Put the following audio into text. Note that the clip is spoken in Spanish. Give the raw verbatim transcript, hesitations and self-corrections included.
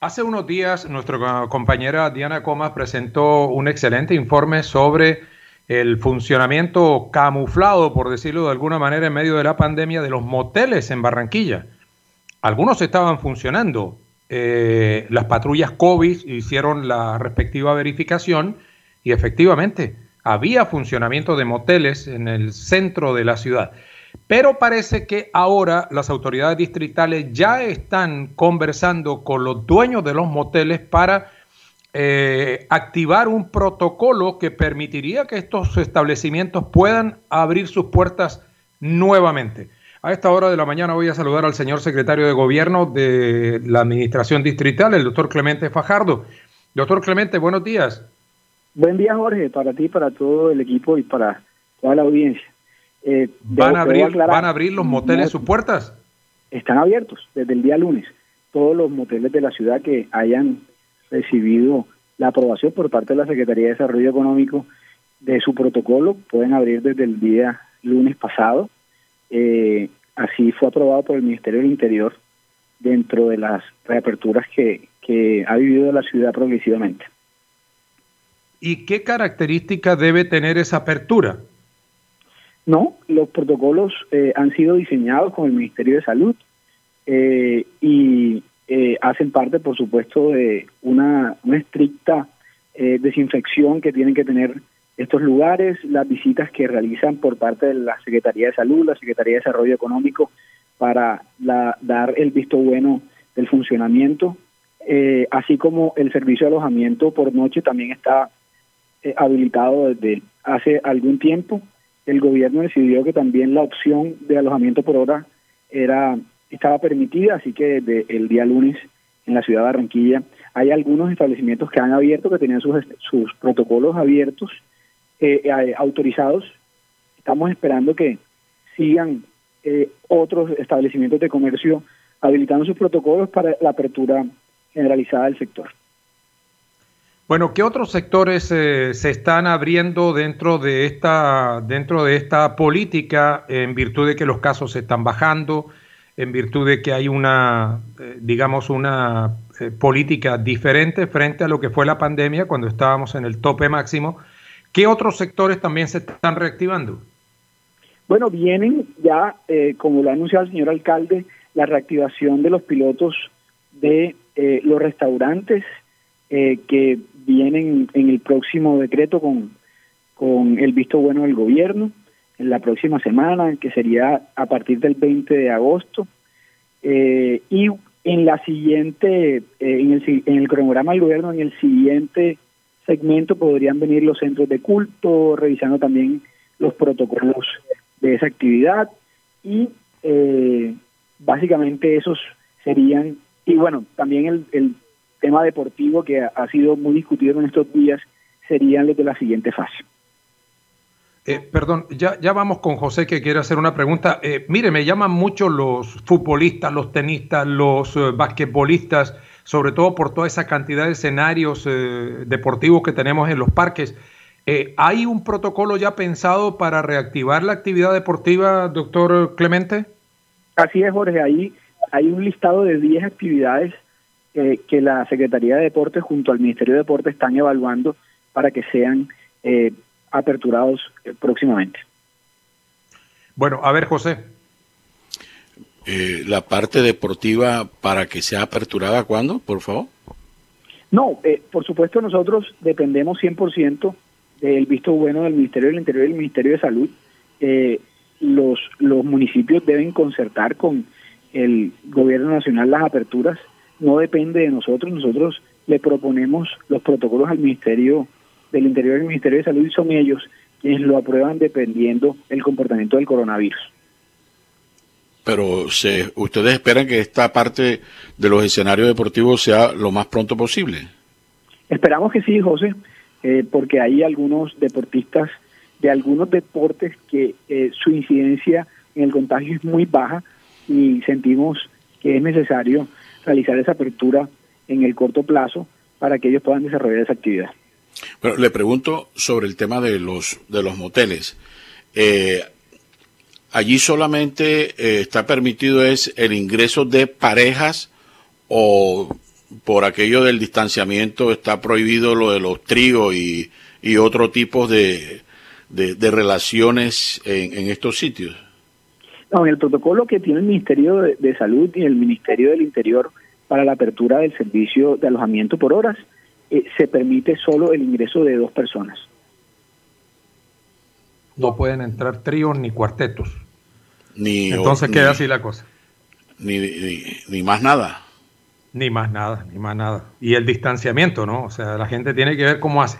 Hace unos días nuestra compañera Diana Comas presentó un excelente informe sobre el funcionamiento camuflado, por decirlo de alguna manera, en medio de la pandemia de los moteles en Barranquilla. Algunos estaban funcionando. Eh, las patrullas COVID hicieron la respectiva verificación y efectivamente había funcionamiento de moteles en el centro de la ciudad. Pero parece que ahora las autoridades distritales ya están conversando con los dueños de los moteles para eh, activar un protocolo que permitiría que estos establecimientos puedan abrir sus puertas nuevamente. A esta hora de la mañana voy a saludar al señor secretario de Gobierno de la Administración Distrital, el doctor Clemente Fajardo. Doctor Clemente, buenos días. Buen día, Jorge, para ti, para todo el equipo y para toda la audiencia. Eh, ¿Van, a abrir, aclarar, ¿Van a abrir los moteles no, sus puertas? Están abiertos desde el día lunes. Todos los moteles de la ciudad que hayan recibido la aprobación por parte de la Secretaría de Desarrollo Económico de su protocolo pueden abrir desde el día lunes pasado. Eh, así fue aprobado por el Ministerio del Interior dentro de las reaperturas que, que ha vivido la ciudad progresivamente. ¿Y qué características debe tener esa apertura? No, los protocolos eh, han sido diseñados con el Ministerio de Salud eh, y eh, hacen parte, por supuesto, de una, una estricta eh, desinfección que tienen que tener estos lugares, las visitas que realizan por parte de la Secretaría de Salud, la Secretaría de Desarrollo Económico, para la, dar el visto bueno del funcionamiento, eh, así como el servicio de alojamiento por noche también está eh, habilitado desde hace algún tiempo. El gobierno decidió que también la opción de alojamiento por hora era estaba permitida, así que desde el día lunes en la ciudad de Barranquilla hay algunos establecimientos que han abierto, que tenían sus, sus protocolos abiertos, eh, eh, autorizados. Estamos esperando que sigan eh, otros establecimientos de comercio habilitando sus protocolos para la apertura generalizada del sector. Bueno, ¿qué otros sectores eh, se están abriendo dentro de esta dentro de esta política en virtud de que los casos se están bajando, en virtud de que hay una, eh, digamos, una eh, política diferente frente a lo que fue la pandemia cuando estábamos en el tope máximo? ¿Qué otros sectores también se están reactivando? Bueno, vienen ya, eh, como lo ha anunciado el señor alcalde, la reactivación de los pilotos de eh, los restaurantes eh, que vienen en el próximo decreto con, con el visto bueno del gobierno, en la próxima semana, que sería a partir del veinte de agosto, eh, y en la siguiente, eh, en, el, en el cronograma del gobierno, en el siguiente segmento podrían venir los centros de culto, revisando también los protocolos de esa actividad, y eh, básicamente esos serían, y bueno, también el, el tema deportivo que ha, ha sido muy discutido en estos días, serían los de la siguiente fase. Eh, perdón, ya, ya vamos con José, que quiere hacer una pregunta. Eh, mire, me llaman mucho los futbolistas, los tenistas, los eh, basquetbolistas, sobre todo por toda esa cantidad de escenarios eh, deportivos que tenemos en los parques. Eh, ¿Hay un protocolo ya pensado para reactivar la actividad deportiva, doctor Clemente? Así es, Jorge. Ahí hay un listado de diez actividades eh, que la Secretaría de Deportes junto al Ministerio de Deportes están evaluando para que sean eh, aperturados eh, próximamente. Bueno, a ver, José. Eh, la parte deportiva, para que sea aperturada, ¿cuándo, por favor? No, eh, por supuesto nosotros dependemos cien por ciento del visto bueno del Ministerio del Interior y del Ministerio de Salud. Eh, los, los municipios deben concertar con el gobierno nacional las aperturas. No depende de nosotros, nosotros le proponemos los protocolos al Ministerio del Interior y al Ministerio de Salud, y son ellos quienes lo aprueban dependiendo del comportamiento del coronavirus. Pero se, ustedes esperan que esta parte de los escenarios deportivos sea lo más pronto posible. Esperamos que sí, José, eh, porque hay algunos deportistas de algunos deportes que eh, su incidencia en el contagio es muy baja y sentimos que es necesario realizar esa apertura en el corto plazo para que ellos puedan desarrollar esa actividad. Bueno, le pregunto sobre el tema de los de los moteles. Eh, allí solamente eh, está permitido es el ingreso de parejas o por aquello del distanciamiento está prohibido lo de los tríos y, y otro tipo de, de, de relaciones en, en estos sitios. No, en el protocolo que tiene el Ministerio de, de Salud y el Ministerio del Interior para la apertura del servicio de alojamiento por horas, eh, se permite solo el ingreso de dos personas. No pueden entrar tríos ni cuartetos. Ni, Entonces ni, queda así la cosa. Ni, ni, ni más nada. Ni más nada, ni más nada. Y el distanciamiento, ¿no? O sea, la gente tiene que ver cómo hace.